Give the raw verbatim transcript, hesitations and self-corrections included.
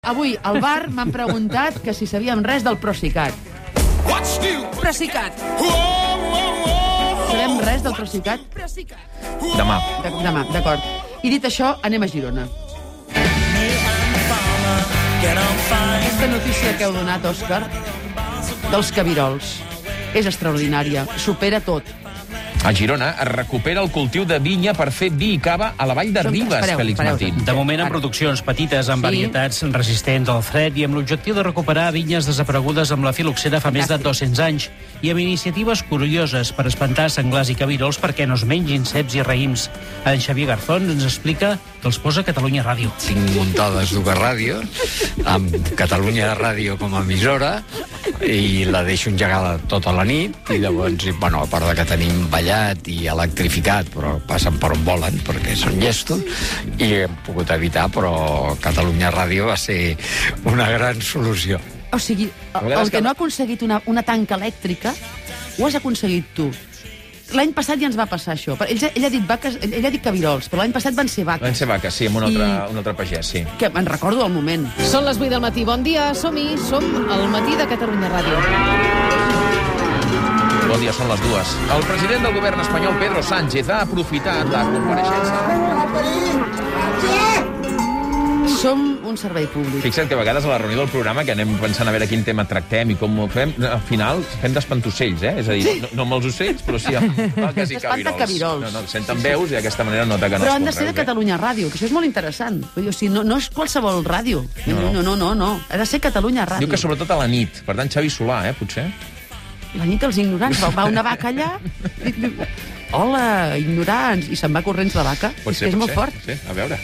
Avui al bar m'han preguntat que si sabíem res del Procicat. Procicat. Sabem res del Procicat? Demà. De, demà, d'acord. I dit això, anem a Girona. Aquesta notícia que heu donat, Òscar, dels cabirols, és extraordinària. Supera tot. A Girona es recupera el cultiu de vinya per fer vi i cava a la vall de Som- Ribes, espereu, Fèlix espereu. Martín. De moment, amb Ara. produccions petites, amb Sí. varietats resistents al fred i amb l'objectiu de recuperar vinyes desaparegudes amb la filoxera fa més de Fantàstic. dos-cents anys i amb iniciatives curioses per espantar senglars i cabirols perquè no es mengin ceps i raïms. En Xavier Garzón ens explica que els posa Catalunya Ràdio. Tinc muntades dues ràdios, amb Catalunya Ràdio com a emissora, i la deixo engegada tota la nit, i llavors, i, bueno, a part de que tenim ballat i electrificat, però passen per on volen, perquè són llestos, i hem pogut evitar, però Catalunya Ràdio va ser una gran solució. O sigui, el, el que no ha aconseguit una, una tanca elèctrica, ho has aconseguit tu. L'any passat ja ens va passar això. Ell, ja- ell ha dit vaques, ell, ell ha dit cabirols, però l'any passat van ser vaques. Van ser vaques, sí, amb un I- altre, un altre pagès, sí. Que me'n recordo del moment. Són les vuit del matí. Bon dia, som-hi. Som al matí de Catalunya Ràdio. Bon dia, són les dues. El president del govern espanyol, Pedro Sánchez, ha aprofitat la compareixença. Som un servei públic. Fixa't que a vegades a la reunió del programa, que anem pensant a veure quin tema tractem i com ho fem, al final fem d'espantocells, eh? És a dir, no, no amb els ocells, però sí amb vaques i Espanta cabirols. cabirols. No, no, senten veus i d'aquesta manera nota que no Però es han de pot ser de veure. Catalunya Ràdio, que això és molt interessant. Vull dir, o sigui, no, no és qualsevol ràdio. No, no, no, no, no. Ha de ser Catalunya Ràdio. Diu que sobretot a la nit. Per tant, Xavi Solà, eh, potser? La nit els ignorants. Va, va una vaca allà... Hola, ignorants. I se'n va corrents la vaca. Pot és ser, que és pot molt ser, fort. pot ser. A veure.